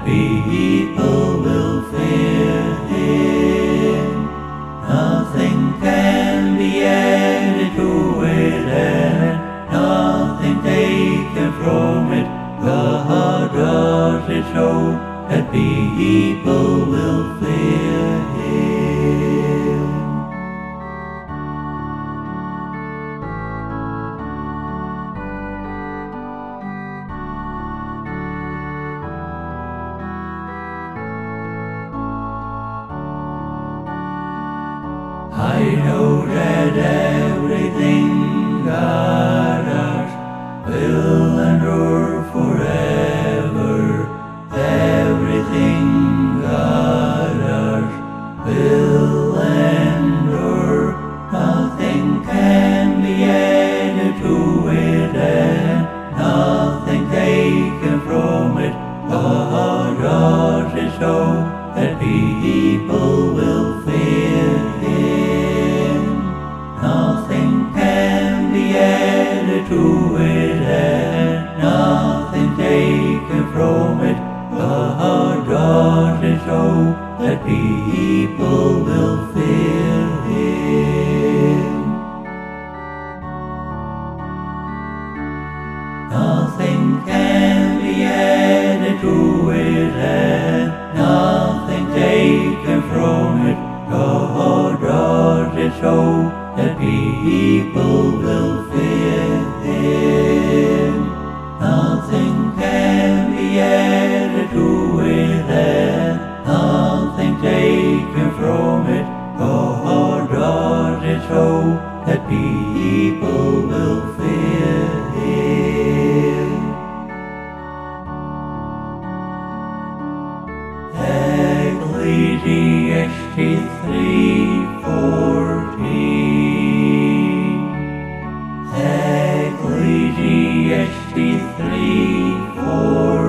that people will fear him. Nothing can be added to it, and nothing taken from it. God does it so that people will fear him. I know that everything God does will endure forever. Everything God does will endure. Nothing can be added to it, and nothing taken from it. God does it so that people will fear him. Nothing can be added to it, and nothing taken from it. God does it so that people will fear him. Nothing can be added to it, and nothing taken from it. God does it so that people will fear him. Nothing can be added to it, and nothing taken from it. God does it so that people will fear him. Ecclesiastes 3:14. Ecclesiastes 3:14.